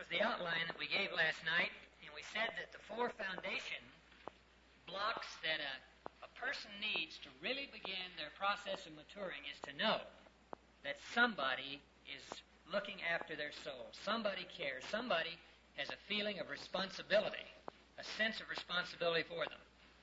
was the outline that we gave last night, and we said that the four foundation blocks that a person needs to really begin their process of maturing is to know that somebody is looking after their soul. Somebody cares. Somebody has a feeling of responsibility, a sense of responsibility for them.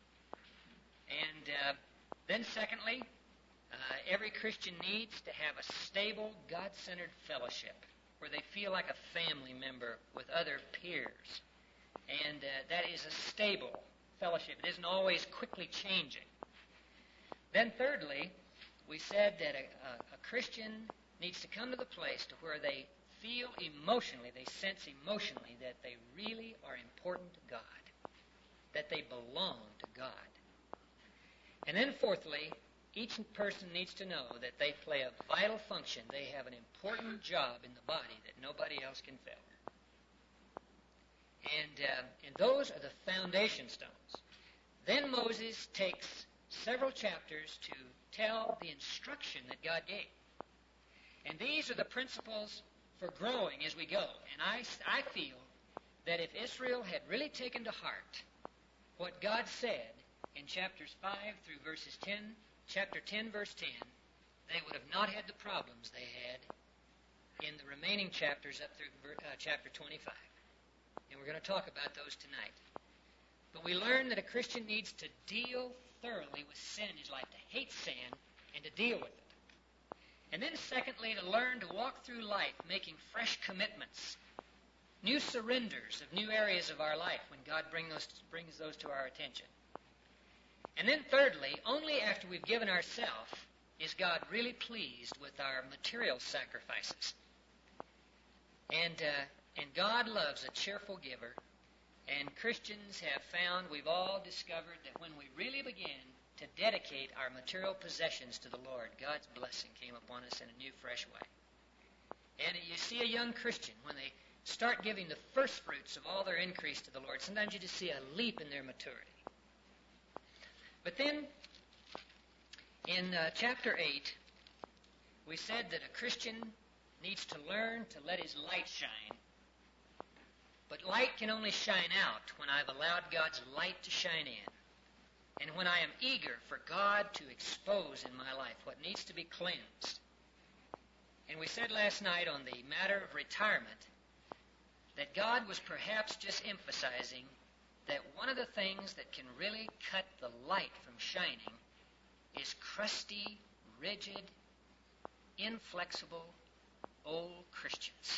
And then secondly, every Christian needs to have a stable, God-centered fellowship where they feel like a family member with other peers. And that is a stable fellowship. It isn't always quickly changing. Then thirdly, we said that a Christian needs to come to the place to where they feel emotionally, they sense emotionally that they really are important to God, that they belong to God. And then fourthly, each person needs to know that they play a vital function. They have an important job in the body that nobody else can fill. And those are the foundation stones. Then Moses takes several chapters to tell the instruction that God gave. And these are the principles for growing as we go. And I feel that if Israel had really taken to heart what God said in chapters 5 through verses 10, chapter 10, verse 10, they would have not had the problems they had in the remaining chapters up through chapter 25. And we're going to talk about those tonight. But we learn that a Christian needs to deal thoroughly with sin in his life, to hate sin and to deal with it. And then secondly, to learn to walk through life making fresh commitments, new surrenders of new areas of our life when God brings those to our attention. And then thirdly, only after we've given ourselves is God really pleased with our material sacrifices. And God loves a cheerful giver. And Christians have found, we've all discovered that when we really begin to dedicate our material possessions to the Lord, God's blessing came upon us in a new, fresh way. And you see a young Christian, when they start giving the first fruits of all their increase to the Lord, sometimes you just see a leap in their maturity. But then, in chapter 8, we said that a Christian needs to learn to let his light shine. But light can only shine out when I've allowed God's light to shine in. And when I am eager for God to expose in my life what needs to be cleansed. And we said last night on the matter of retirement that God was perhaps just emphasizing that one of the things that can really cut the light from shining is crusty, rigid, inflexible, old Christians.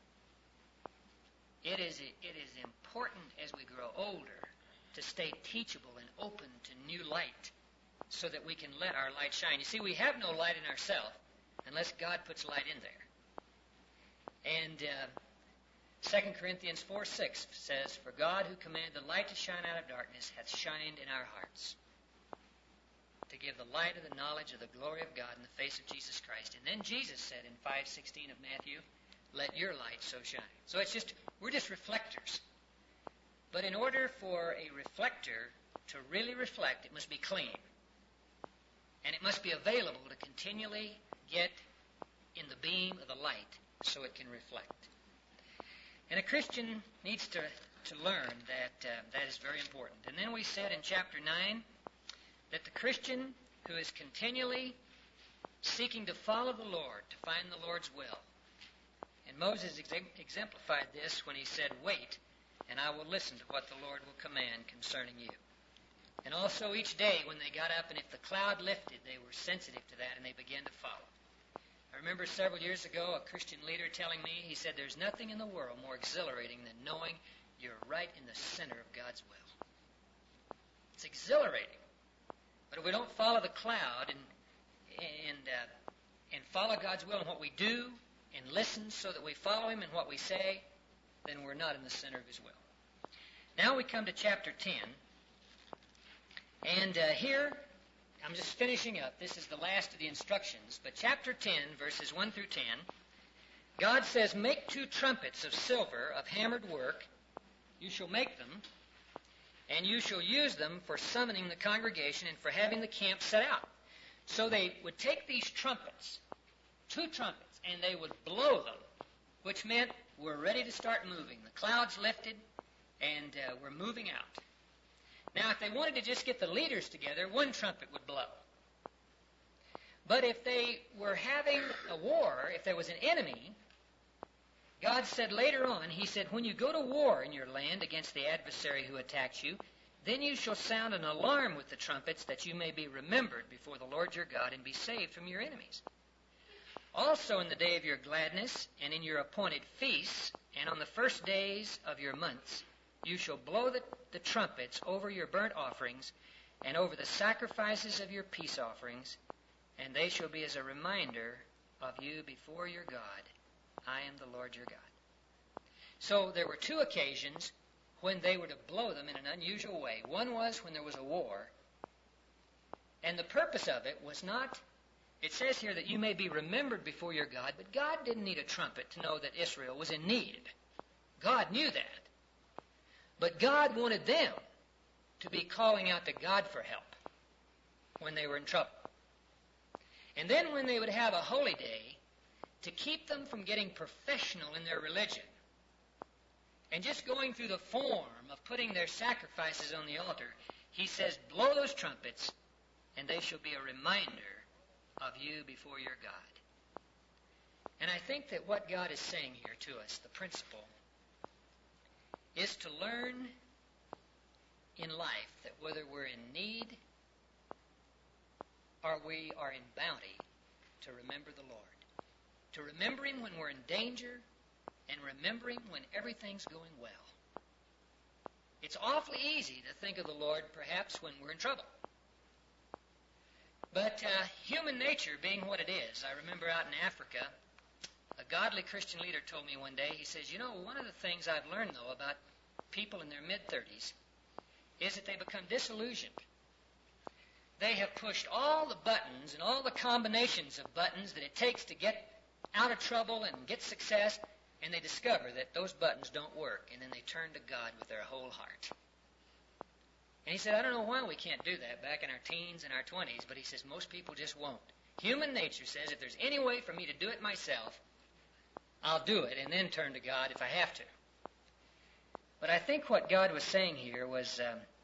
It is important as we grow older to stay teachable and open to new light so that we can let our light shine. You see, we have no light in ourselves unless God puts light in there. And 2 Corinthians 4:6 says, "For God who commanded the light to shine out of darkness hath shined in our hearts, to give the light of the knowledge of the glory of God in the face of Jesus Christ." And then Jesus said in 5:16 of Matthew, "Let your light so shine." So we're just reflectors. But in order for a reflector to really reflect, it must be clean. And it must be available to continually get in the beam of the light so it can reflect. And a Christian needs to learn that that is very important. And then we said in chapter 9 that the Christian who is continually seeking to follow the Lord, to find the Lord's will. And Moses exemplified this when he said, "Wait, and I will listen to what the Lord will command concerning you." And also each day when they got up, and if the cloud lifted, they were sensitive to that and they began to follow. I remember several years ago a Christian leader telling me, he said, "There's nothing in the world more exhilarating than knowing you're right in the center of God's will." It's exhilarating. But if we don't follow the cloud and follow God's will in what we do and listen so that we follow Him in what we say, then we're not in the center of His will. Now we come to chapter 10. And here, I'm just finishing up. This is the last of the instructions. But chapter 10, verses 1 through 10, God says, "Make 2 trumpets of silver of hammered work. You shall make them, and you shall use them for summoning the congregation and for having the camp set out." So they would take these trumpets, 2 trumpets, and they would blow them, which meant were ready to start moving. The clouds lifted, and were moving out. Now, if they wanted to just get the leaders together, one trumpet would blow. But if they were having a war, if there was an enemy, God said later on, He said, when you go to war in your land against the adversary who attacks you, then you shall sound an alarm with the trumpets, that you may be remembered before the Lord your God and be saved from your enemies. Also in the day of your gladness, and in your appointed feasts, and on the first days of your months, you shall blow the trumpets over your burnt offerings, and over the sacrifices of your peace offerings, and they shall be as a reminder of you before your God. I am the Lord your God. So there were two occasions when they were to blow them in an unusual way. One was when there was a war, and the purpose of it was not, it says here that you may be remembered before your God, but God didn't need a trumpet to know that Israel was in need. God knew that. But God wanted them to be calling out to God for help when they were in trouble. And then when they would have a holy day, to keep them from getting professional in their religion and just going through the form of putting their sacrifices on the altar, He says, blow those trumpets, and they shall be a reminder of you before your God. And I think that what God is saying here to us, the principle, is to learn in life that whether we're in need or we are in bounty, to remember the Lord. To remember Him when we're in danger, and remember Him when everything's going well. It's awfully easy to think of the Lord perhaps when we're in trouble. But human nature being what it is, I remember out in Africa, a godly Christian leader told me one day, he says, you know, one of the things I've learned, though, about people in their mid-30s is that they become disillusioned. They have pushed all the buttons and all the combinations of buttons that it takes to get out of trouble and get success, and they discover that those buttons don't work, and then they turn to God with their whole heart. And he said, I don't know why we can't do that back in our teens and our 20s, but he says most people just won't. Human nature says if there's any way for me to do it myself, I'll do it and then turn to God if I have to. But I think what God was saying here was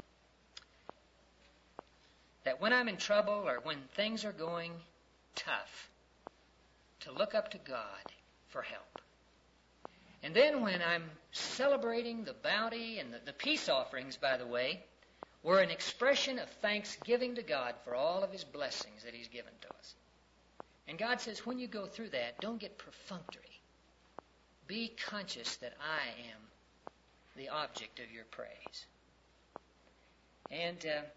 that when I'm in trouble or when things are going tough, to look up to God for help. And then when I'm celebrating the bounty and the peace offerings, by the way, were an expression of thanksgiving to God for all of His blessings that He's given to us. And God says, when you go through that, don't get perfunctory. Be conscious that I am the object of your praise. And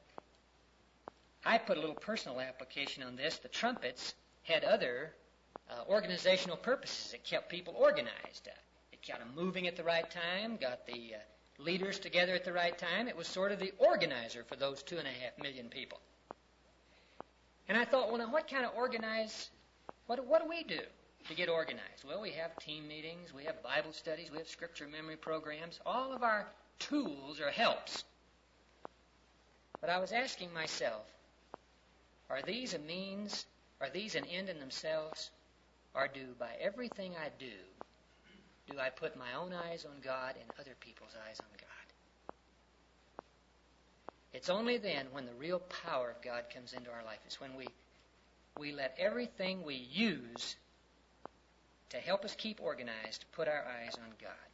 I put a little personal application on this. The trumpets had other organizational purposes. It kept people organized. It kept them moving at the right time, got the leaders together at the right time. It was sort of the organizer for those 2.5 million people. And I thought, well, now what kind of what do we do to get organized? Well, we have team meetings, we have Bible studies, we have scripture memory programs. All of our tools are helps. But I was asking myself, are these a means, are these an end in themselves, or do by everything I do I put my own eyes on God and other people's eyes on God? It's only then when the real power of God comes into our life. It's when we let everything we use to help us keep organized put our eyes on God.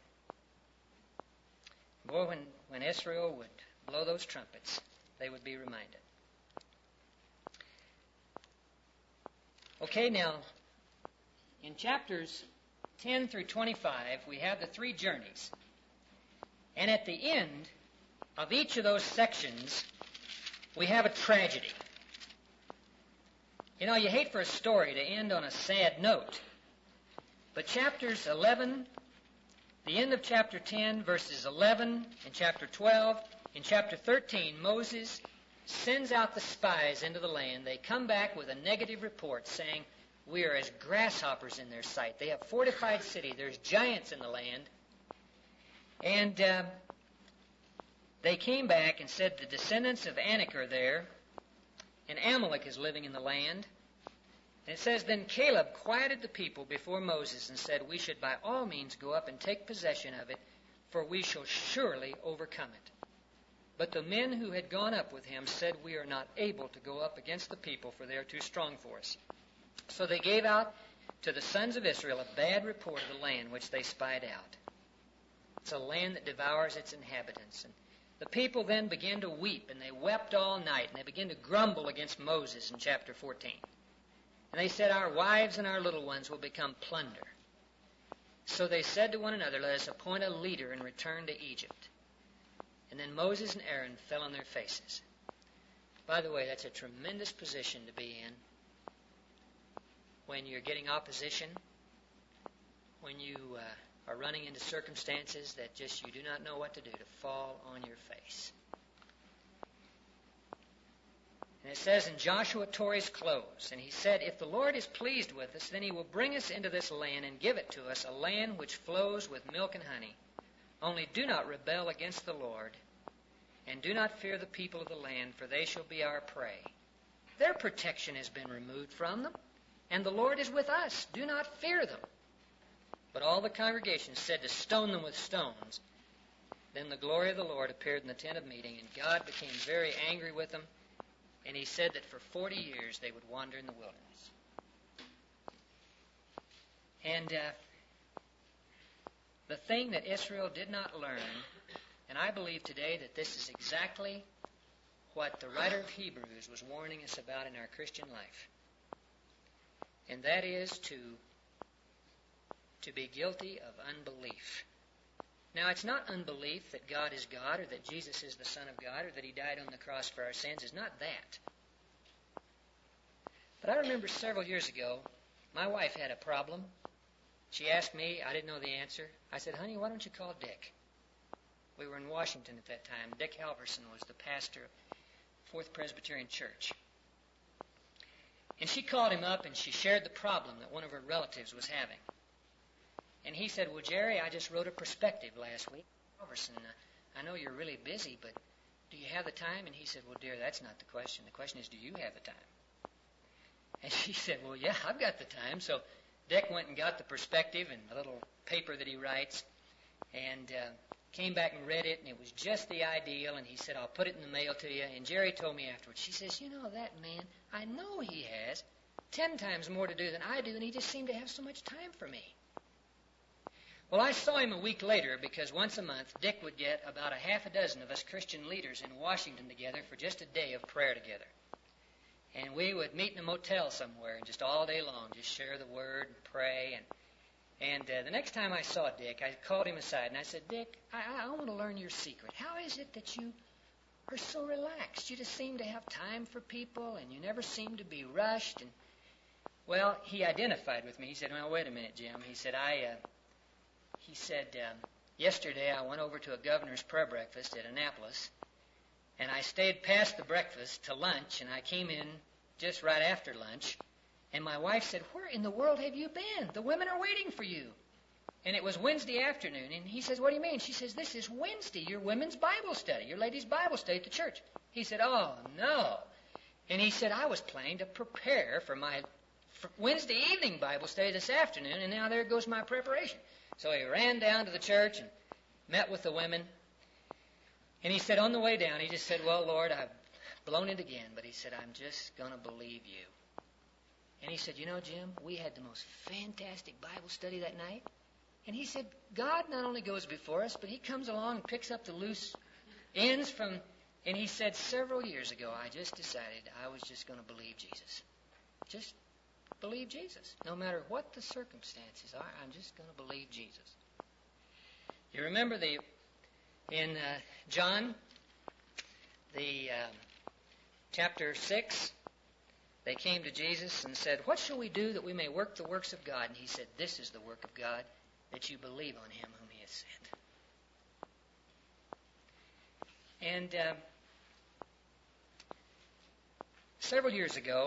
Boy, when Israel would blow those trumpets, they would be reminded. Okay, now, in chapters 10 through 25, we have the 3 journeys. And at the end of each of those sections, we have a tragedy. You know, you hate for a story to end on a sad note. But chapters 11, the end of chapter 10, verses 11, in chapter 12, in chapter 13, Moses sends out the spies into the land. They come back with a negative report saying, we are as grasshoppers in their sight. They have fortified city. There's giants in the land. And they came back and said the descendants of Anak are there, and Amalek is living in the land. And it says, Then Caleb quieted the people before Moses and said, We should by all means go up and take possession of it, for we shall surely overcome it. But the men who had gone up with him said, We are not able to go up against the people, for they are too strong for us. So they gave out to the sons of Israel a bad report of the land which they spied out. It's a land that devours its inhabitants. And the people then began to weep, and they wept all night, and they began to grumble against Moses in chapter 14. And they said, Our wives and our little ones will become plunder. So they said to one another, Let us appoint a leader and return to Egypt. And then Moses and Aaron fell on their faces. By the way, that's a tremendous position to be in when you're getting opposition, when you are running into circumstances that just you do not know what to do, to fall on your face. And it says, And Joshua tore his clothes, and he said, If the Lord is pleased with us, then he will bring us into this land and give it to us, a land which flows with milk and honey. Only do not rebel against the Lord, and do not fear the people of the land, for they shall be our prey. Their protection has been removed from them, and the Lord is with us. Do not fear them. But all the congregation said to stone them with stones. Then the glory of the Lord appeared in the tent of meeting, and God became very angry with them, and he said that for 40 years they would wander in the wilderness. And the thing that Israel did not learn, and I believe today that this is exactly what the writer of Hebrews was warning us about in our Christian life, and that is to be guilty of unbelief. Now, it's not unbelief that God is God, or that Jesus is the Son of God, or that he died on the cross for our sins. It's not that. But I remember several years ago, my wife had a problem. She asked me, I didn't know the answer. I said, Honey, why don't you call Dick? We were in Washington at that time. Dick Halverson was the pastor of Fourth Presbyterian Church. And she called him up and she shared the problem that one of her relatives was having. And he said, Well, Jerry, I just wrote a perspective last week. Halverson, I know you're really busy, but do you have the time? And he said, Well, dear, that's not the question. The question is, do you have the time? And she said, Well, yeah, I've got the time. So Dick went and got the perspective and the little paper that he writes, and came back and read it, and it was just the ideal, and he said, I'll put it in the mail to you. And Jerry told me afterwards, she says, You know, that man, I know he has 10 times more to do than I do, and he just seemed to have so much time for me. Well, I saw him a week later because once a month Dick would get about a half a dozen of us Christian leaders in Washington together for just a day of prayer together. And we would meet in a motel somewhere and just all day long just share the word and pray. And the next time I saw Dick, I called him aside and I said, Dick, I want to learn your secret. How is it that you are so relaxed? You just seem to have time for people and you never seem to be rushed. And well, he identified with me. He said, Well, wait a minute, Jim. He said, yesterday I went over to a governor's prayer breakfast at Annapolis, and I stayed past the breakfast to lunch, and I came in just right after lunch, and my wife said, Where in the world have you been? The women are waiting for you. And it was Wednesday afternoon, and he says, What do you mean? She says, This is Wednesday, your women's Bible study, your ladies' Bible study at the church. He said, Oh, no. And he said, I was planning to prepare for my Wednesday evening Bible study this afternoon, and now there goes my preparation. So he ran down to the church and met with the women. And he said on the way down, he just said, Well, Lord, I've blown it again. But he said, I'm just going to believe you. And he said, You know, Jim, we had the most fantastic Bible study that night. And he said, God not only goes before us, but he comes along and picks up the loose ends from... And he said, several years ago, I just decided I was just going to believe Jesus. Just believe Jesus. No matter what the circumstances are, I'm just going to believe Jesus. You remember in John, chapter 6, they came to Jesus and said, What shall we do that we may work the works of God? And he said, This is the work of God, that you believe on him whom he has sent. And several years ago,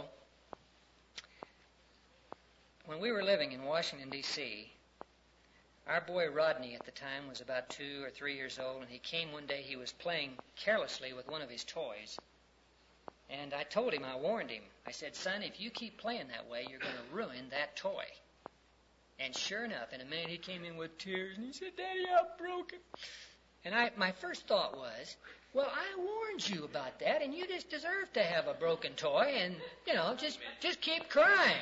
when we were living in Washington, D.C., our boy Rodney at the time was about 2 or 3 years old, and he came one day, he was playing carelessly with one of his toys, And I told him, I warned him. I said, son, if you keep playing that way, you're going to ruin that toy. And sure enough, in a minute he came in with tears, and he said, Daddy, I broke it. And my first thought was, well, I warned you about that, and you just deserve to have a broken toy, and, just keep crying.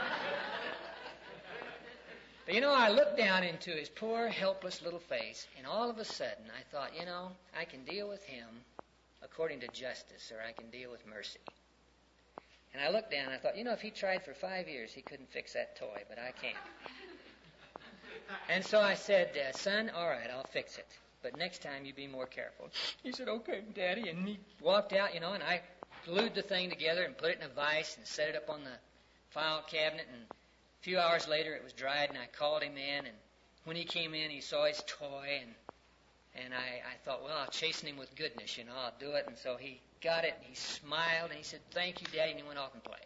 But, I looked down into his poor, helpless little face, and all of a sudden I thought, I can deal with him according to justice, or I can deal with mercy. And I looked down and I thought, if he tried for 5 years, he couldn't fix that toy, but I can. And so I said, son, all right, I'll fix it. But next time you be more careful. He said, okay, Daddy. And he walked out, and I glued the thing together and put it in a vise and set it up on the file cabinet. And a few hours later it was dried, and I called him in. And when he came in, he saw his toy, and I thought, well, I'll chasten him with goodness, I'll do it. And so he got it, and he smiled, and he said, thank you, Daddy, and he went off and played.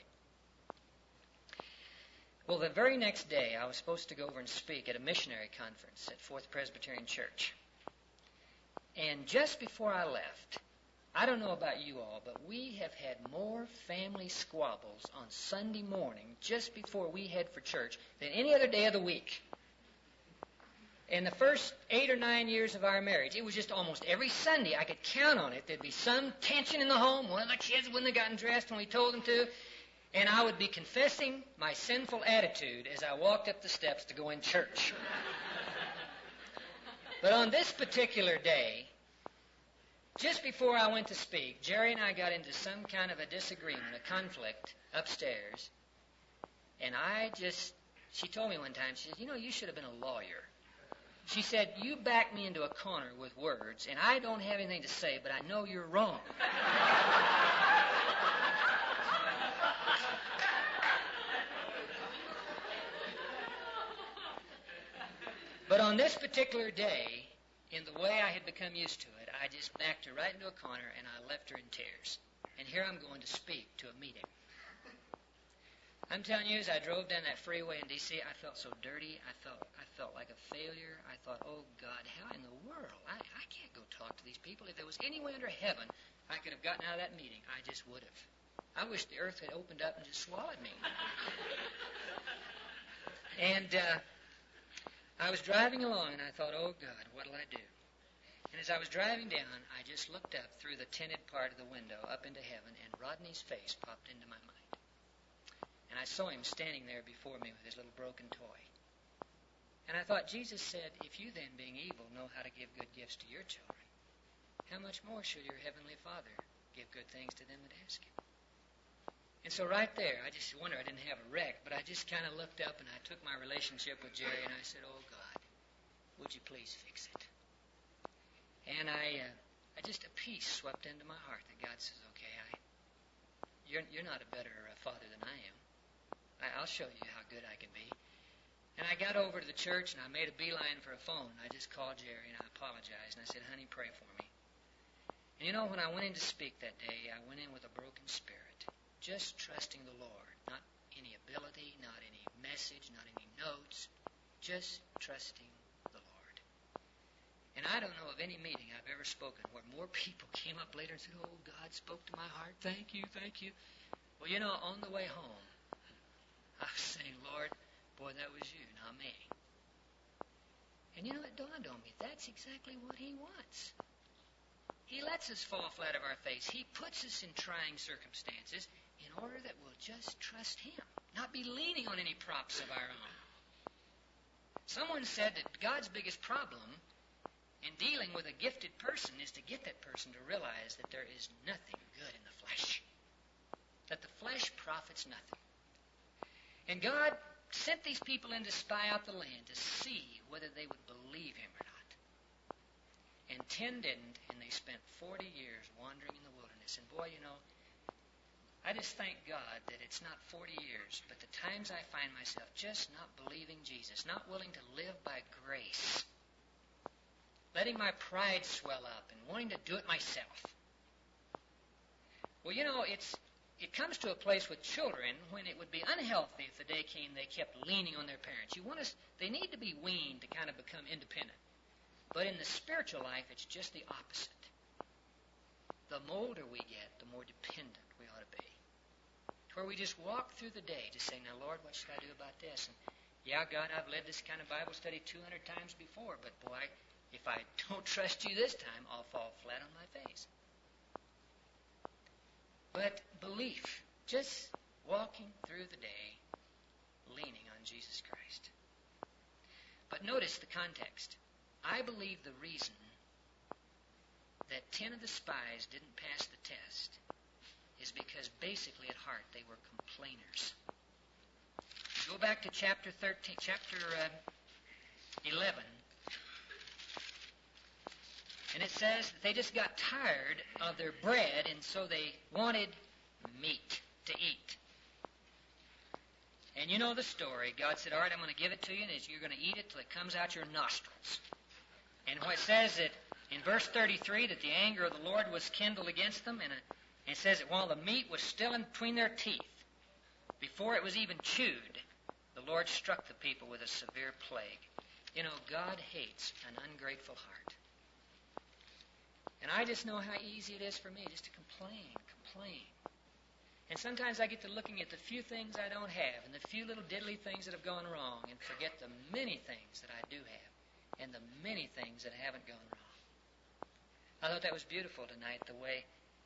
Well, the very next day, I was supposed to go over and speak at a missionary conference at Fourth Presbyterian Church. And just before I left, I don't know about you all, but we have had more family squabbles on Sunday morning just before we head for church than any other day of the week. In the first 8 or 9 years of our marriage, it was just almost every Sunday I could count on it. There'd be some tension in the home. One of the kids wouldn't have gotten dressed when we told them to. And I would be confessing my sinful attitude as I walked up the steps to go in church. But on this particular day, just before I went to speak, Jerry and I got into some kind of a disagreement, a conflict upstairs. And she told me one time, she said, you should have been a lawyer. She said, you backed me into a corner with words, and I don't have anything to say, but I know you're wrong. But on this particular day, in the way I had become used to it, I just backed her right into a corner, and I left her in tears. And here I'm going to speak to a meeting. I'm telling you, as I drove down that freeway in D.C., I felt so dirty. I felt like a failure. I thought, oh, God, how in the world? I can't go talk to these people. If there was any way under heaven I could have gotten out of that meeting, I just would have. I wish the earth had opened up and just swallowed me. And I was driving along, and I thought, oh, God, what'll I do? And as I was driving down, I just looked up through the tinted part of the window up into heaven, and Rodney's face popped into my mind. And I saw him standing there before me with his little broken toy. And I thought, Jesus said, if you then, being evil, know how to give good gifts to your children, how much more should your heavenly Father give good things to them that ask him? And so right there, I just wonder I didn't have a wreck, but I just kind of looked up and I took my relationship with Jerry and I said, oh, God, would you please fix it? And I just a peace swept into my heart that God says, okay, you're not a better father than I am. I'll show you how good I can be. And I got over to the church, and I made a beeline for a phone. I just called Jerry, and I apologized. And I said, honey, pray for me. And when I went in to speak that day, I went in with a broken spirit, just trusting the Lord. Not any ability, not any message, not any notes, just trusting the Lord. And I don't know of any meeting I've ever spoken where more people came up later and said, oh, God spoke to my heart. Thank you, thank you. Well, on the way home, I was saying, Lord, boy, that was you, not me. And it dawned on me, that's exactly what he wants. He lets us fall flat of our face. He puts us in trying circumstances in order that we'll just trust him, not be leaning on any props of our own. Someone said that God's biggest problem in dealing with a gifted person is to get that person to realize that there is nothing good in the flesh, that the flesh profits nothing. And God sent these people in to spy out the land to see whether they would believe him or not. And 10 didn't, and they spent 40 years wandering in the wilderness. And boy, I just thank God that it's not 40 years, but the times I find myself just not believing Jesus, not willing to live by grace, letting my pride swell up and wanting to do it myself. Well, it comes to a place with children when it would be unhealthy if the day came they kept leaning on their parents. They need to be weaned to kind of become independent. But in the spiritual life, it's just the opposite. the older we get, the more dependent we ought to be. To where we just walk through the day just saying, now, Lord, what should I do about this? And, yeah, God, I've led this kind of Bible study 200 times before, but boy, if I don't trust you this time, I'll fall flat on my face. But belief, just walking through the day, leaning on Jesus Christ. But notice the context. I believe the reason that 10 of the spies didn't pass the test is because basically at heart they were complainers. Go back to chapter 11, and it says that they just got tired of their bread, and so they wanted meat to eat. And you know the story. God said, all right, I'm going to give it to you, and you're going to eat it till it comes out your nostrils. And what it says that in verse 33 that the anger of the Lord was kindled against them, and it says that while the meat was still in between their teeth, before it was even chewed, the Lord struck the people with a severe plague. You know, God hates an ungrateful heart. And I just know how easy it is for me just to complain. And sometimes I get to looking at the few things I don't have and the few little diddly things that have gone wrong and forget the many things that I do have and the many things that haven't gone wrong. I thought that was beautiful tonight, the way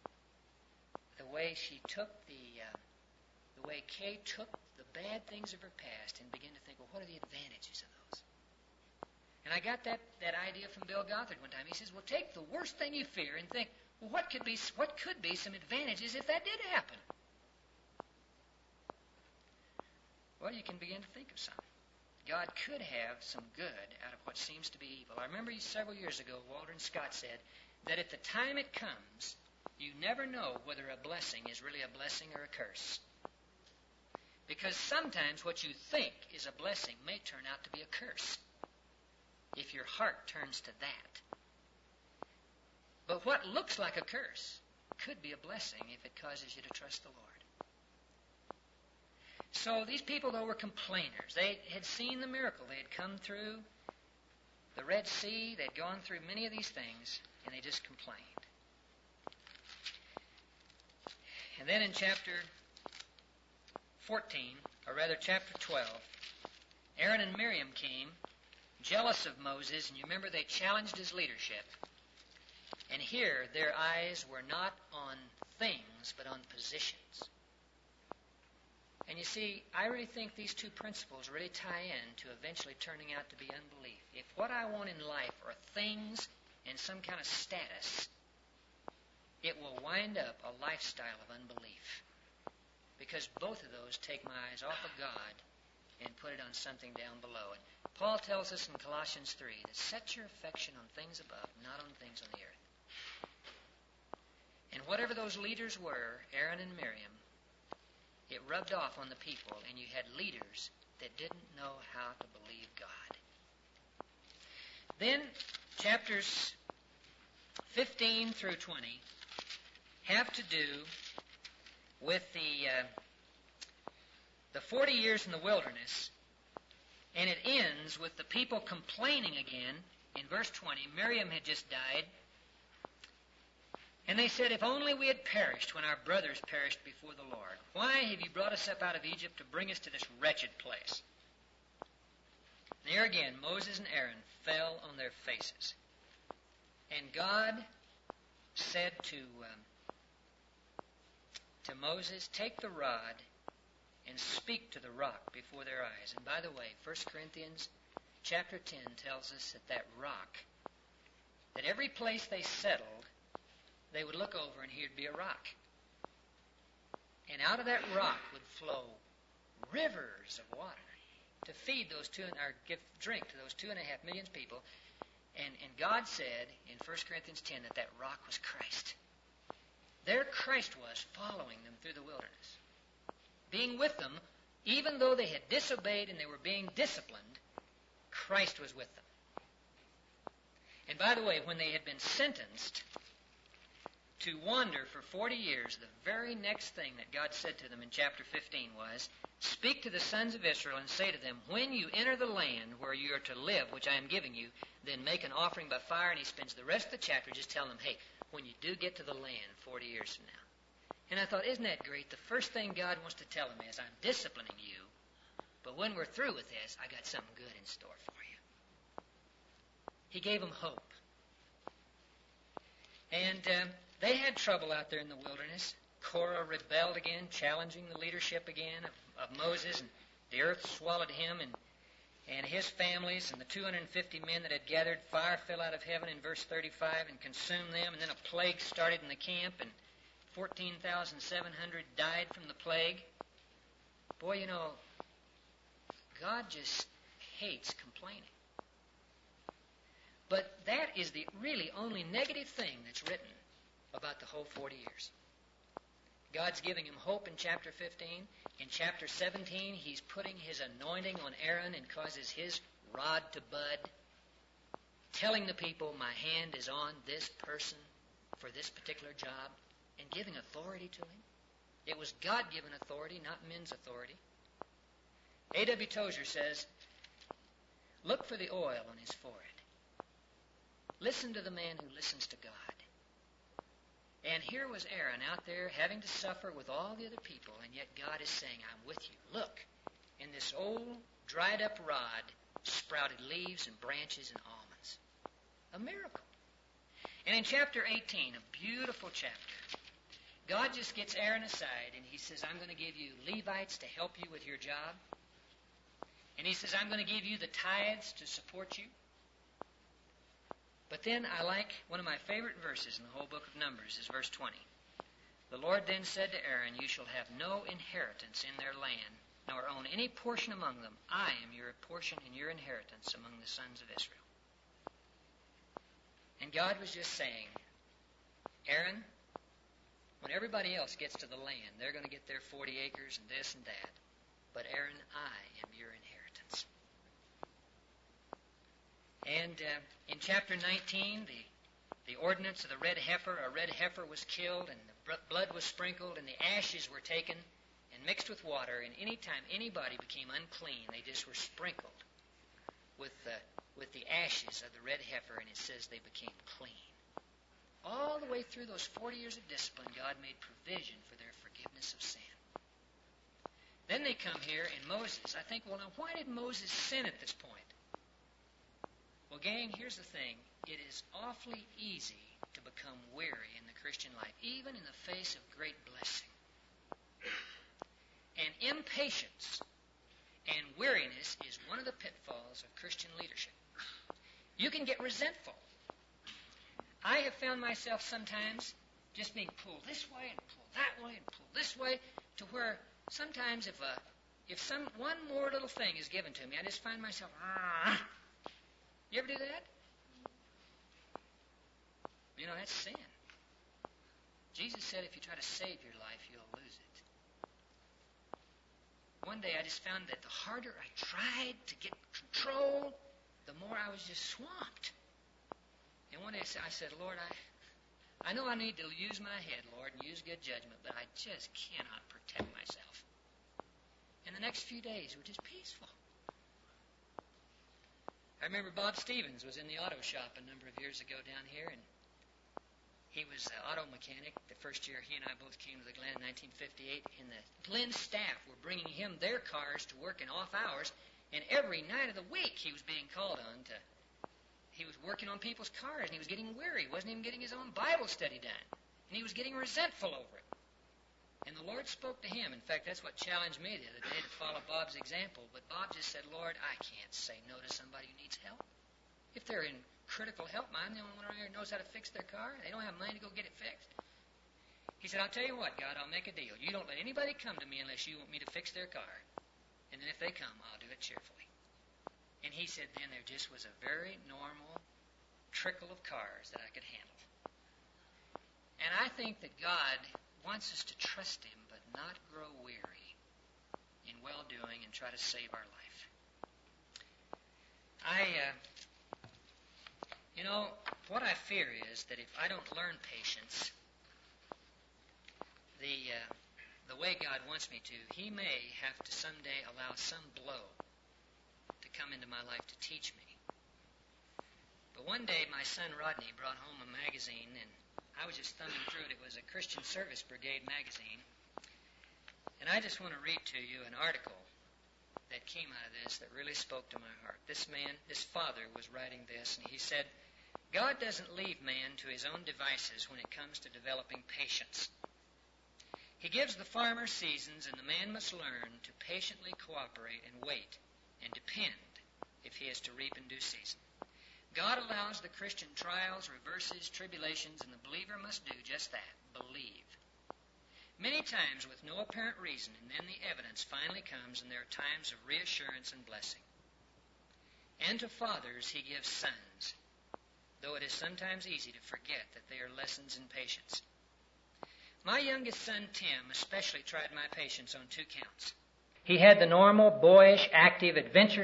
she took the way Kay took the bad things of her past and began to think, well, what are the advantages of those? And I got that idea from Bill Gothard one time. He says, well, take the worst thing you fear and think, well, what could be some advantages if that did happen? Well, you can begin to think of some. God could have some good out of what seems to be evil. I remember several years ago, Waldron Scott said that at the time it comes, you never know whether a blessing is really a blessing or a curse. Because sometimes what you think is a blessing may turn out to be a curse if your heart turns to that. But what looks like a curse could be a blessing if it causes you to trust the Lord. So these people, though, were complainers. They had seen the miracle. They had come through the Red Sea. They'd gone through many of these things, and they just complained. And then in chapter 14, or rather chapter 12, Aaron and Miriam came, jealous of Moses, and you remember they challenged his leadership. And here their eyes were not on things, but on positions. And you see, I really think these two principles really tie in to eventually turning out to be unbelief. If what I want in life are things and some kind of status, it will wind up a lifestyle of unbelief. Because both of those take my eyes off of God and put it on something down below it. Paul tells us in Colossians 3 that set your affection on things above, not on things on the earth. And whatever those leaders were, Aaron and Miriam, it rubbed off on the people, and you had leaders that didn't know how to believe God. Then, chapters 15 through 20 have to do with the 40 years in the wilderness, and it ends with the people complaining again. In verse 20, Miriam had just died, and they said, if only we had perished when our brothers perished before the Lord. Why have you brought us up out of Egypt to bring us to this wretched place? And here again, Moses and Aaron fell on their faces. And God said to Moses, take the rod and speak to the rock before their eyes. And by the way, 1 Corinthians chapter 10 tells us that rock, that every place they settled, they would look over and here'd be a rock. And out of that rock would flow rivers of water to feed those give drink to those 2.5 million people. And God said in 1 Corinthians 10 that rock was Christ. There Christ was following them through the wilderness, being with them, even though they had disobeyed and they were being disciplined, Christ was with them. And by the way, when they had been sentenced to wander for 40 years, the very next thing that God said to them in chapter 15 was, "Speak to the sons of Israel and say to them, when you enter the land where you are to live, which I am giving you, then make an offering by fire." And he spends the rest of the chapter just telling them, hey, when you do get to the land 40 years from now. And I thought, isn't that great? The first thing God wants to tell them is, I'm disciplining you, but when we're through with this, I got something good in store for you. He gave them hope. And they had trouble out there in the wilderness. Korah rebelled again, challenging the leadership again of Moses, and the earth swallowed him and his families and the 250 men that had gathered. Fire fell out of heaven in verse 35 and consumed them, and then a plague started in the camp, and 14,700 died from the plague. Boy, you know, God just hates complaining. But that is the really only negative thing that's written about the whole 40 years. God's giving him hope in chapter 15. In chapter 17, he's putting his anointing on Aaron and causes his rod to bud, telling the people, my hand is on this person for this particular job, and giving authority to him. It was God-given authority, not men's authority. A.W. Tozer says, look for the oil on his forehead. Listen to the man who listens to God. And here was Aaron out there having to suffer with all the other people, and yet God is saying, I'm with you. Look, in this old, dried-up rod sprouted leaves and branches and almonds. A miracle. And in chapter 18, a beautiful chapter, God just gets Aaron aside, and he says, I'm going to give you Levites to help you with your job. And he says, I'm going to give you the tithes to support you. But then I like one of my favorite verses in the whole book of Numbers is verse 20. The Lord then said to Aaron, you shall have no inheritance in their land, nor own any portion among them. I am your portion and your inheritance among the sons of Israel. And God was just saying, Aaron, when everybody else gets to the land, they're going to get their 40 acres and this and that. But Aaron, I am your inheritance. And in chapter 19, the ordinance of the red heifer, a red heifer was killed, and the blood was sprinkled, and the ashes were taken and mixed with water, and any time anybody became unclean, they just were sprinkled with the ashes of the red heifer, and it says they became clean. All the way through those 40 years of discipline, God made provision for their forgiveness of sin. Then they come here, and Moses, I think, well, now, why did Moses sin at this point? Well, gang, here's the thing. It is awfully easy to become weary in the Christian life, even in the face of great blessing. And impatience and weariness is one of the pitfalls of Christian leadership. You can get resentful. I have found myself sometimes just being pulled this way and pulled that way and pulled this way, to where sometimes if one more little thing is given to me, I just find myself, You ever do that? You know, that's sin. Jesus said if you try to save your life, you'll lose it. One day I just found that the harder I tried to get control, the more I was just swamped. And one day I said, Lord, I know I need to use my head, Lord, and use good judgment, but I just cannot protect myself. And the next few days were just peaceful. I remember Bob Stevens was in the auto shop a number of years ago down here, and he was an auto mechanic. The first year he and I both came to the Glen in 1958, and the Glen staff were bringing him their cars to work in off hours, and every night of the week he was being called on to. He was working on people's cars, and he was getting weary. He wasn't even getting his own Bible study done, and he was getting resentful over it. And the Lord spoke to him. In fact, that's what challenged me the other day to follow Bob's example. But Bob just said, Lord, I can't say no to somebody who needs help. If they're in critical help, I'm the only one around here who knows how to fix their car. They don't have money to go get it fixed. He said, I'll tell you what, God, I'll make a deal. You don't let anybody come to me unless you want me to fix their car. And then if they come, I'll do it cheerfully. And he said then there just was a very normal trickle of cars that I could handle. And I think that God wants us to trust him but not grow weary in well-doing and try to save our life. What I fear is that if I don't learn patience, the way God wants me to, He may have to someday allow some blow to come into my life to teach me. But one day my son Rodney brought home a magazine, and I was just thumbing through it. It was a Christian Service Brigade magazine. And I just want to read to you an article that came out of this that really spoke to my heart. This father was writing this, and he said, God doesn't leave man to his own devices when it comes to developing patience. He gives the farmer seasons, and the man must learn to patiently cooperate and wait and depend if he is to reap in due season. God allows the Christian trials, reverses, tribulations, and the believer must do just that, believe. Many times with no apparent reason, and then the evidence finally comes, and there are times of reassurance and blessing. And to fathers he gives sons, though it is sometimes easy to forget that they are lessons in patience. My youngest son, Tim, especially tried my patience on 2 counts. He had the normal, boyish, active,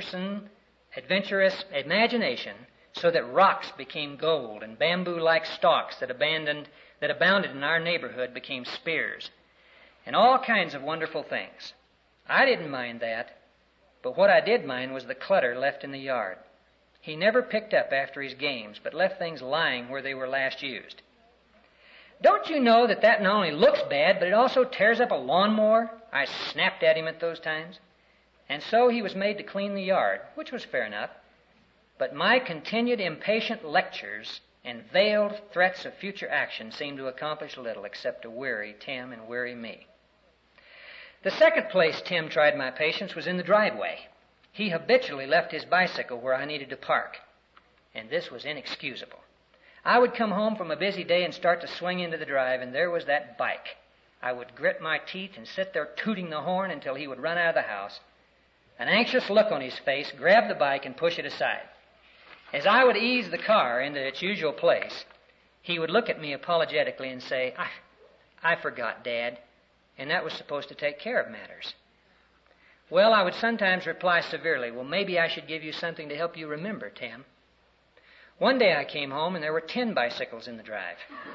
adventurous imagination, so that rocks became gold, and bamboo-like stalks that abounded in our neighborhood became spears, and all kinds of wonderful things. I didn't mind that, but what I did mind was the clutter left in the yard. He never picked up after his games, but left things lying where they were last used. Don't you know that not only looks bad, but it also tears up a lawnmower? I snapped at him at those times. And so he was made to clean the yard, which was fair enough. But my continued impatient lectures and veiled threats of future action seemed to accomplish little except to weary Tim and weary me. The second place Tim tried my patience was in the driveway. He habitually left his bicycle where I needed to park, and this was inexcusable. I would come home from a busy day and start to swing into the drive, and there was that bike. I would grit my teeth and sit there tooting the horn until he would run out of the house. An anxious look on his face, grab the bike, and push it aside. As I would ease the car into its usual place, he would look at me apologetically and say, I forgot, Dad, and that was supposed to take care of matters. Well, I would sometimes reply severely, well, maybe I should give you something to help you remember, Tim. One day I came home and there were 10 bicycles in the drive.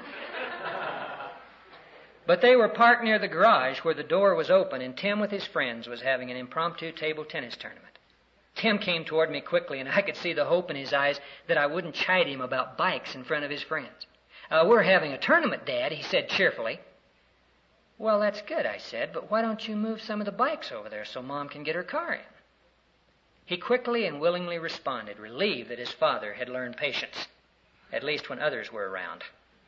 But they were parked near the garage where the door was open, and Tim with his friends was having an impromptu table tennis tournament. Tim came toward me quickly, and I could see the hope in his eyes that I wouldn't chide him about bikes in front of his friends. We're having a tournament, Dad, he said cheerfully. Well, that's good, I said, but why don't you move some of the bikes over there so Mom can get her car in? He quickly and willingly responded, relieved that his father had learned patience, at least when others were around.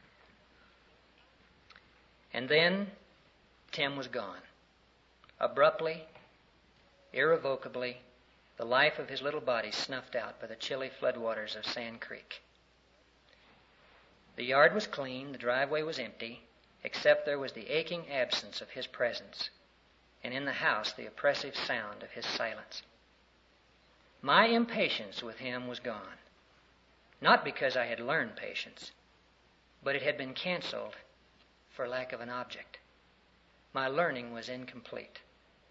And then Tim was gone. Abruptly, irrevocably, the life of his little body snuffed out by the chilly floodwaters of Sand Creek. The yard was clean, the driveway was empty, except there was the aching absence of his presence, and in the house the oppressive sound of his silence. My impatience with him was gone, not because I had learned patience, but it had been canceled for lack of an object. My learning was incomplete.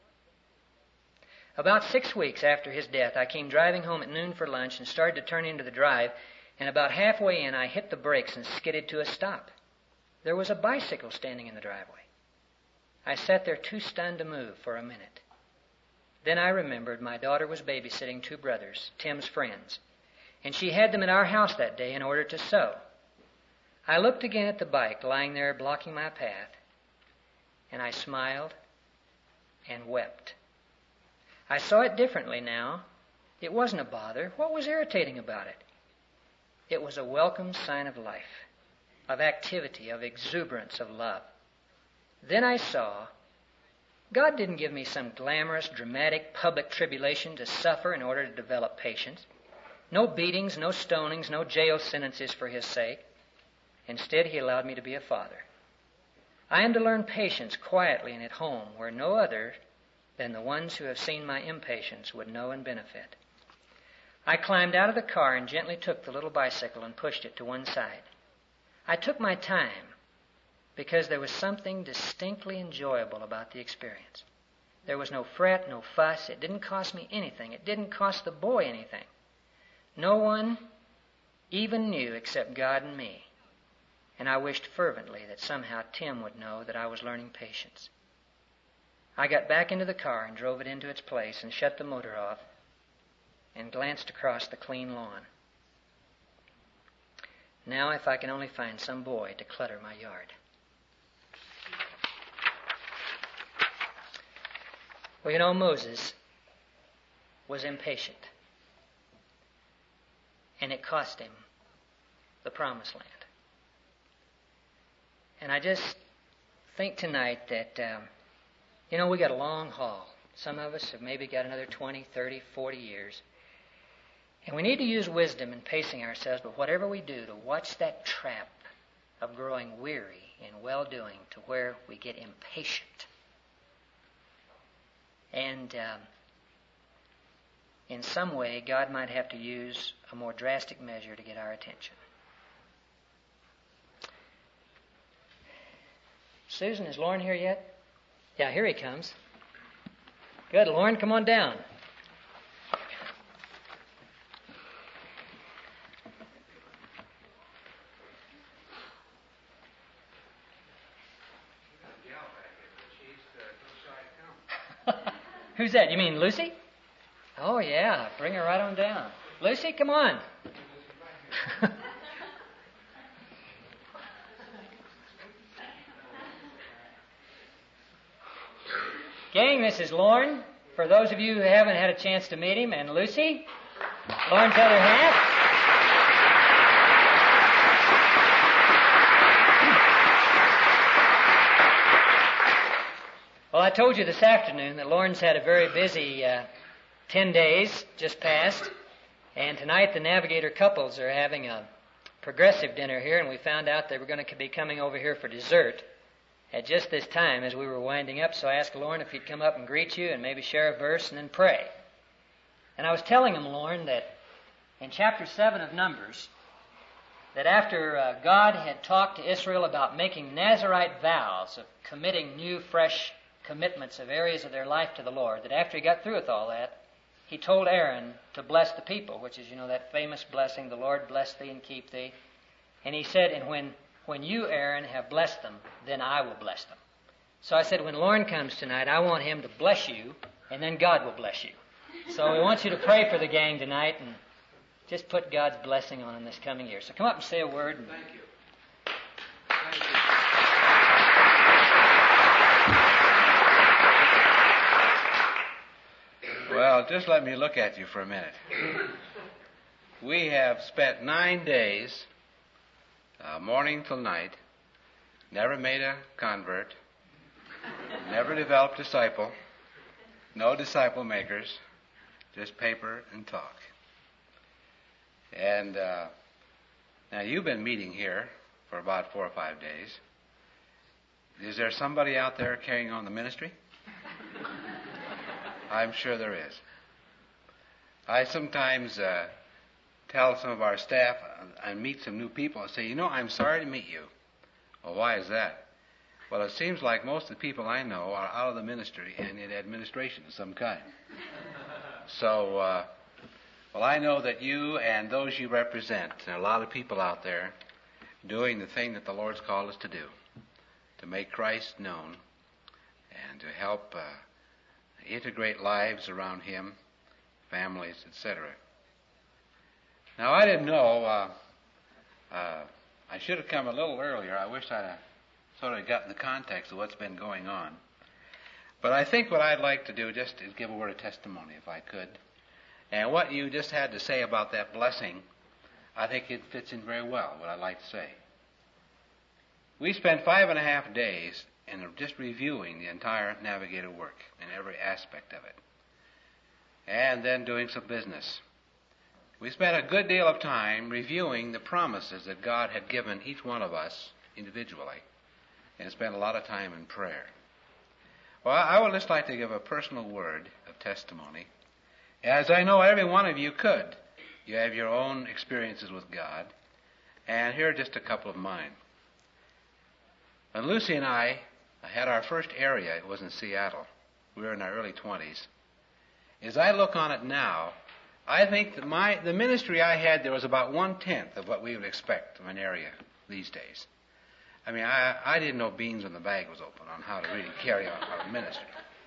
About 6 weeks after his death, I came driving home at noon for lunch and started to turn into the drive, and about halfway in, I hit the brakes and skidded to a stop. There was a bicycle standing in the driveway. I sat there too stunned to move for a minute. Then I remembered my daughter was babysitting 2 brothers, Tim's friends, and she had them at our house that day in order to sew. I looked again at the bike lying there blocking my path, and I smiled and wept. I saw it differently now. It wasn't a bother. What was irritating about it? It was a welcome sign of life, of activity, of exuberance, of love. Then I saw God didn't give me some glamorous, dramatic, public tribulation to suffer in order to develop patience. No beatings, no stonings, no jail sentences for His sake. Instead, He allowed me to be a father. I am to learn patience quietly and at home, where no other than the ones who have seen my impatience would know and benefit. I climbed out of the car and gently took the little bicycle and pushed it to one side. I took my time because there was something distinctly enjoyable about the experience. There was no fret, no fuss. It didn't cost me anything. It didn't cost the boy anything. No one even knew except God and me. and I wished fervently that somehow Tim would know that I was learning patience. I got back into the car and drove it into its place and shut the motor off and glanced across the clean lawn. Now, if I can only find some boy to clutter my yard. Well, you know, Moses was impatient, and it cost him the promised land. And I just think tonight that, we got a long haul. Some of us have maybe got another 20, 30, 40 years. And we need to use wisdom in pacing ourselves, but whatever we do, to watch that trap of growing weary in well-doing to where we get impatient. And in some way, God might have to use a more drastic measure to get our attention. Susan, is Lauren here yet? Yeah, here he comes. Good, Lauren, come on down. Who's that? You mean Lucy? Oh, yeah. Bring her right on down. Lucy, come on. Gang, this is Lauren. For those of you who haven't had a chance to meet him, and Lucy, Lauren's other half. Well, I told you this afternoon that Lauren's had a very busy 10 days just passed, and tonight the Navigator couples are having a progressive dinner here, and we found out they were going to be coming over here for dessert at just this time as we were winding up, so I asked Lauren if he'd come up and greet you and maybe share a verse and then pray. And I was telling him, Lauren, that in chapter 7 of Numbers, that after God had talked to Israel about making Nazirite vows of committing new, fresh commitments of areas of their life to the Lord, that after he got through with all that, he told Aaron to bless the people, which is, that famous blessing, the Lord bless thee and keep thee. And he said, and when you, Aaron, have blessed them, then I will bless them. So I said, when Lauren comes tonight, I want him to bless you, and then God will bless you. So we want you to pray for the gang tonight and just put God's blessing on them this coming year. So come up and say a word. Thank you. Well, just let me look at you for a minute. We have spent 9 days, morning till night, never made a convert, never developed disciple, no disciple makers, just paper and talk. And now you've been meeting here for about 4 or 5 days. Is there somebody out there carrying on the ministry? I'm sure there is. I sometimes tell some of our staff, I meet some new people and say, I'm sorry to meet you. Well, why is that? Well, it seems like most of the people I know are out of the ministry and in administration of some kind. So, I know that you and those you represent, there are a lot of people out there doing the thing that the Lord's called us to do, to make Christ known and to help integrate lives around Him, families, etc. Now, I didn't know. I should have come a little earlier. I wish I'd have sort of gotten the context of what's been going on. But I think what I'd like to do just is give a word of testimony, if I could. And what you just had to say about that blessing, I think it fits in very well, what I'd like to say. We spent 5.5 days in just reviewing the entire Navigator work and every aspect of it, and then doing some business. We spent a good deal of time reviewing the promises that God had given each one of us individually, and spent a lot of time in prayer. Well, I would just like to give a personal word of testimony, as I know every one of you could. You have your own experiences with God, and here are just a couple of mine. When Lucy and I had our first area, it was in Seattle. We were in our early 20s. As I look on it now, I think that the ministry I had there was about 1/10 of what we would expect of an area these days. I mean, I didn't know beans when the bag was open on how to really carry on our ministry.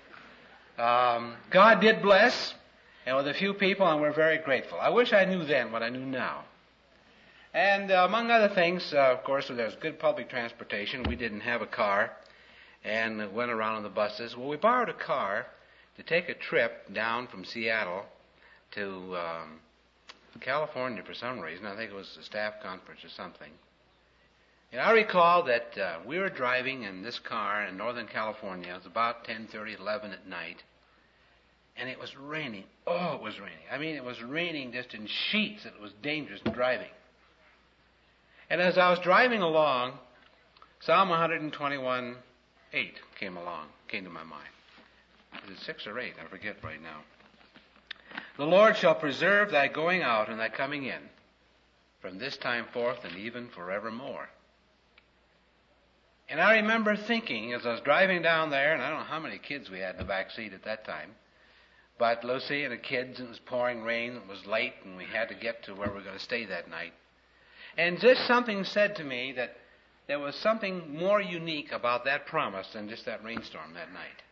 God did bless, and with a few people, and we're very grateful. I wish I knew then what I knew now. And among other things, of course, there's good public transportation. We didn't have a car and went around on the buses. Well, we borrowed a car to take a trip down from Seattle to California for some reason. I think it was a staff conference or something. And I recall that we were driving in this car in Northern California. It was about 10:30, 11 at night. And it was raining. Oh, it was raining. I mean, it was raining just in sheets. It was dangerous driving. And as I was driving along, Psalm 121:8 came to my mind. Is it 6 or 8? I forget right now. The Lord shall preserve thy going out and thy coming in from this time forth and even forevermore. And I remember thinking as I was driving down there, and I don't know how many kids we had in the back seat at that time, but Lucy and the kids, and it was pouring rain, it was late, and we had to get to where we were going to stay that night. And just something said to me that there was something more unique about that promise than just that rainstorm that night.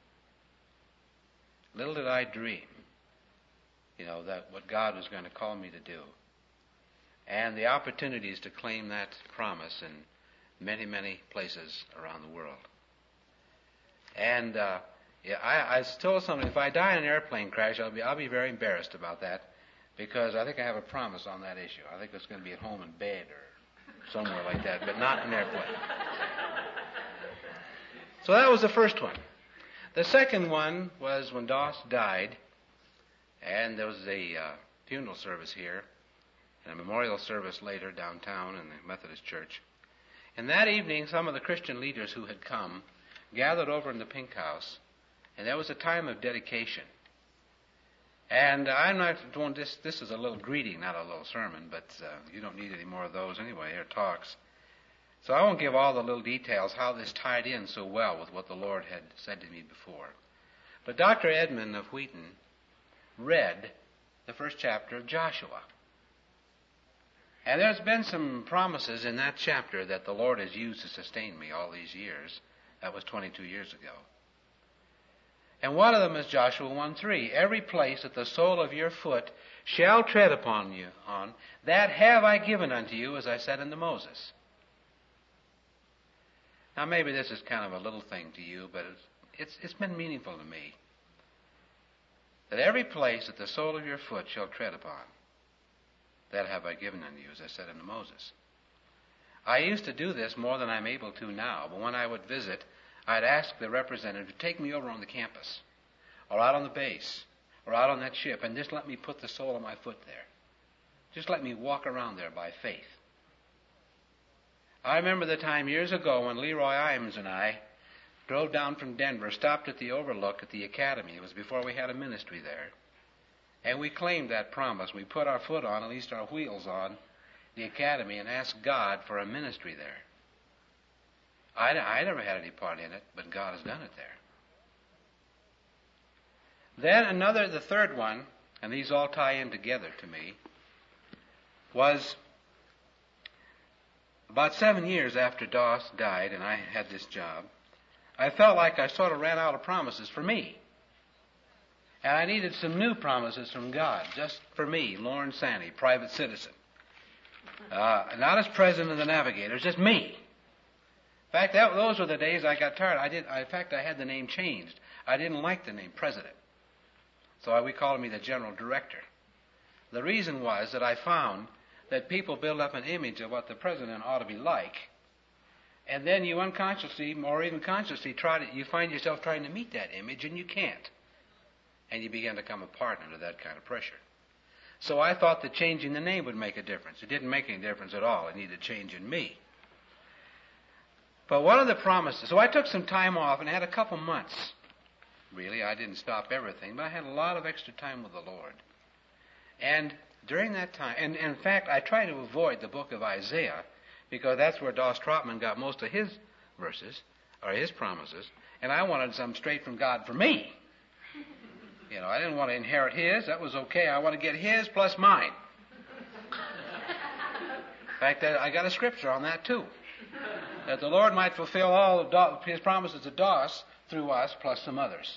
Little did I dream, that what God was going to call me to do. And the opportunities to claim that promise in many, many places around the world. And I told somebody, if I die in an airplane crash, I'll be very embarrassed about that, because I think I have a promise on that issue. I think it's going to be at home in bed or somewhere like that, but not in an airplane. So that was the first one. The second one was when Doss died, and there was a funeral service here, and a memorial service later downtown in the Methodist Church. And that evening, some of the Christian leaders who had come gathered over in the Pink House, and there was a time of dedication. And I'm not doing this. This is a little greeting, not a little sermon, but you don't need any more of those anyway, or talks. So I won't give all the little details how this tied in so well with what the Lord had said to me before. But Dr. Edmund of Wheaton read the first chapter of Joshua. And there's been some promises in that chapter that the Lord has used to sustain me all these years. That was 22 years ago. And one of them is Joshua 1:3. Every place that the sole of your foot shall tread upon you on, that have I given unto you, as I said unto Moses. Now maybe this is kind of a little thing to you, but it's been meaningful to me. That every place that the sole of your foot shall tread upon, that have I given unto you, as I said unto Moses. I used to do this more than I'm able to now, but when I would visit, I'd ask the representative to take me over on the campus, or out on the base, or out on that ship, and just let me put the sole of my foot there. Just let me walk around there by faith. I remember the time years ago when Leroy Imes and I drove down from Denver, stopped at the Overlook at the Academy. It was before we had a ministry there. And we claimed that promise. We put our foot on, at least our wheels on, the Academy and asked God for a ministry there. I never had any part in it, but God has done it there. Then the third one, and these all tie in together to me, was about 7 years after Doss died and I had this job. I felt like I sort of ran out of promises for me. And I needed some new promises from God, just for me, Lorne Sanney, private citizen. Not as president of the Navigators, just me. In fact, those were the days I got tired. In fact, I had the name changed. I didn't like the name president. So we called me the general director. The reason was that I found that people build up an image of what the president ought to be like, and then you unconsciously, or even consciously, you find yourself trying to meet that image, and you can't. And you begin to come apart under that kind of pressure. So I thought that changing the name would make a difference. It didn't make any difference at all. It needed a change in me. But one of the promises, so I took some time off and had a couple months. Really, I didn't stop everything, but I had a lot of extra time with the Lord. And during that time, and in fact, I tried to avoid the book of Isaiah, because that's where Doss Trotman got most of his verses, or his promises, and I wanted some straight from God for me. I didn't want to inherit his. That was okay. I want to get his plus mine. In fact, I got a scripture on that, too. that the Lord might fulfill all of His promises to DOS through us, plus some others.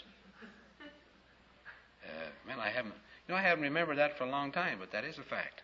Man, I haven't remembered that for a long time, but that is a fact.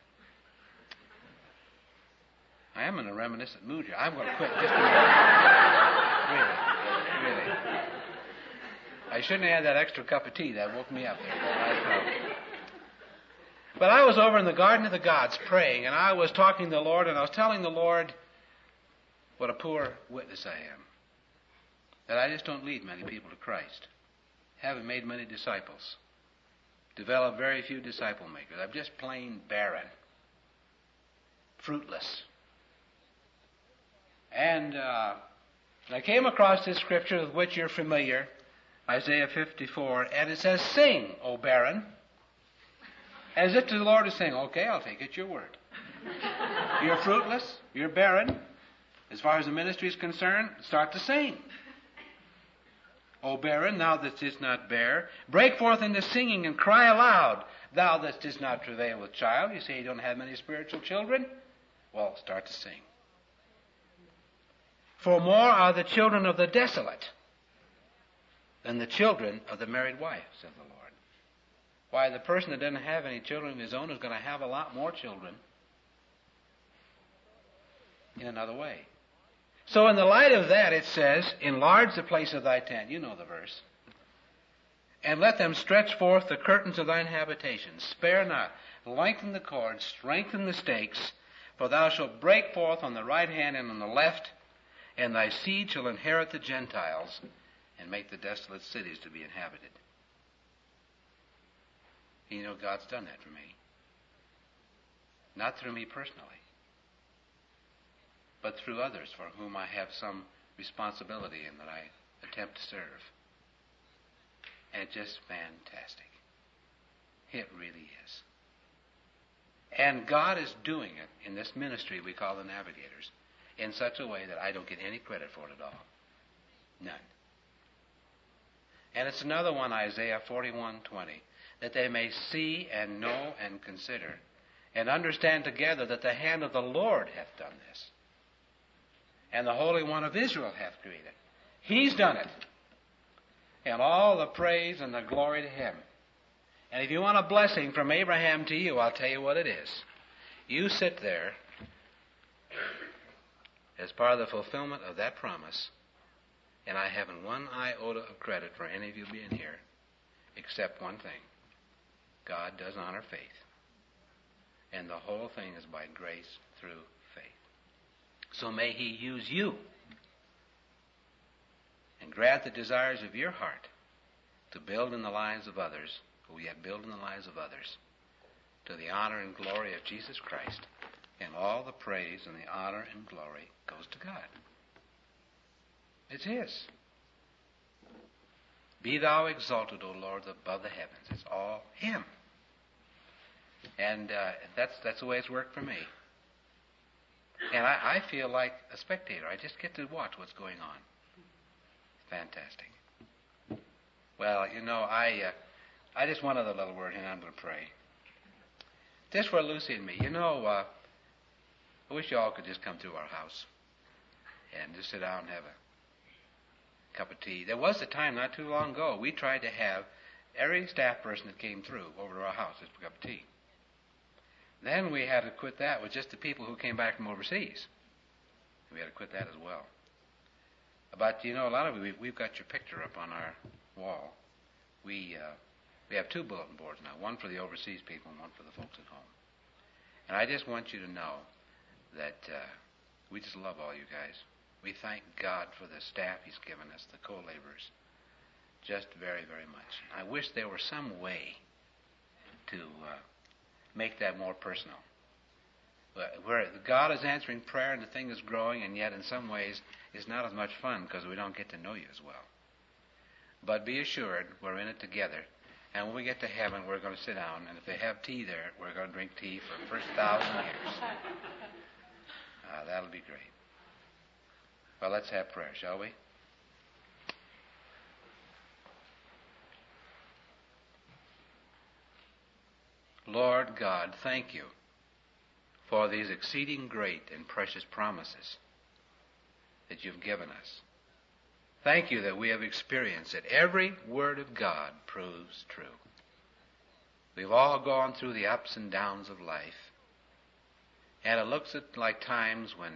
I am in a reminiscent mood here. I'm going to quit just a minute. Really. I shouldn't have had that extra cup of tea. That woke me up there. But I was over in the Garden of the Gods praying, and I was talking to the Lord, and I was telling the Lord what a poor witness I am. That I just don't lead many people to Christ. Haven't made many disciples. Developed very few disciple makers. I'm just plain barren. Fruitless. And I came across this scripture with which you're familiar, Isaiah 54, and it says, "Sing, O barren." As if the Lord is saying, okay, I'll take it, your word. You're fruitless, you're barren. As far as the ministry is concerned, start to sing. O barren, thou that didst not bear, break forth into singing and cry aloud, thou that didst not travail with child. You say you don't have many spiritual children? Well, start to sing. For more are the children of the desolate than the children of the married wife, said the Lord. Why, the person that doesn't have any children of his own is going to have a lot more children in another way. So in the light of that, it says, enlarge the place of thy tent. You know the verse. And let them stretch forth the curtains of thine habitation. Spare not. Lengthen the cords. Strengthen the stakes. For thou shalt break forth on the right hand and on the left, and thy seed shall inherit the Gentiles, and make the desolate cities to be inhabited. You know, God's done that for me. Not through me personally, but through others for whom I have some responsibility and that I attempt to serve. And it's just fantastic. It really is. And God is doing it in this ministry we call the Navigators in such a way that I don't get any credit for it at all. None. And it's another one, Isaiah 41:20. That they may see and know and consider and understand together that the hand of the Lord hath done this, and the Holy One of Israel hath created. He's done it. And all the praise and the glory to Him. And if you want a blessing from Abraham to you, I'll tell you what it is. You sit there as part of the fulfillment of that promise, and I haven't one iota of credit for any of you being here, except one thing. God does honor faith. And the whole thing is by grace through faith. So may He use you and grant the desires of your heart to build in the lives of others, who yet build in the lives of others, to the honor and glory of Jesus Christ. And all the praise and the honor and glory goes to God. It's His. Be thou exalted, O Lord, above the heavens. It's all Him. And that's the way it's worked for me. And I feel like a spectator. I just get to watch what's going on. Fantastic. Well, you know, I just one other little word, and I'm going to pray. Just for Lucy and me. You know, I wish you all could just come through our house and just sit down and have a cup of tea. There was a time not too long ago we tried to have every staff person that came through over to our house just for a cup of tea. Then we had to quit that with just the people who came back from overseas. We had to quit that as well. But, you know, a lot of it, we've got your picture up on our wall. We have 2 bulletin boards now, one for the overseas people and one for the folks at home. And I just want you to know that we just love all you guys. We thank God for the staff He's given us, the co-laborers, just very, very much. I wish there were some way to make that more personal. Where God is answering prayer and the thing is growing, and yet in some ways it's not as much fun because we don't get to know you as well. But be assured, we're in it together. And when we get to heaven, we're going to sit down, and if they have tea there, we're going to drink tea for the first 1,000 years. That'll be great. Well, let's have prayer, shall we? Lord God, thank you for these exceeding great and precious promises that you've given us. Thank you that we have experienced that every word of God proves true. We've all gone through the ups and downs of life, and it looks like times when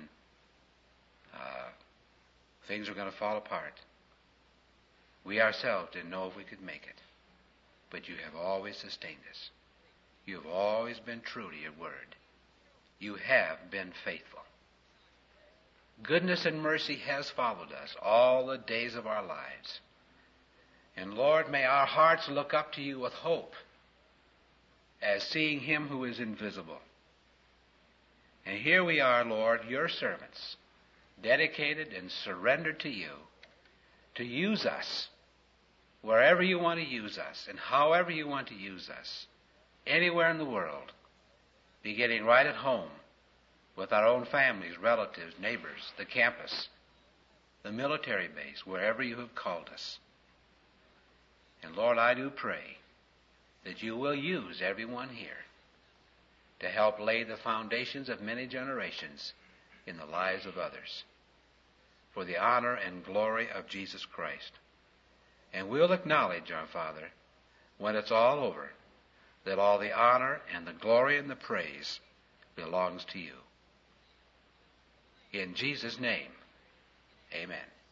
things are going to fall apart. We ourselves didn't know if we could make it, but you have always sustained us. You have always been true to your word. You have been faithful. Goodness and mercy has followed us all the days of our lives. And Lord, may our hearts look up to you with hope as seeing him who is invisible. And here we are, Lord, your servants, dedicated and surrendered to you to use us wherever you want to use us and however you want to use us, anywhere in the world, beginning right at home with our own families, relatives, neighbors, the campus, the military base, wherever you have called us. And Lord, I do pray that you will use everyone here to help lay the foundations of many generations in the lives of others for the honor and glory of Jesus Christ. And we'll acknowledge, our Father, when it's all over, that all the honor and the glory and the praise belongs to you. In Jesus' name, amen.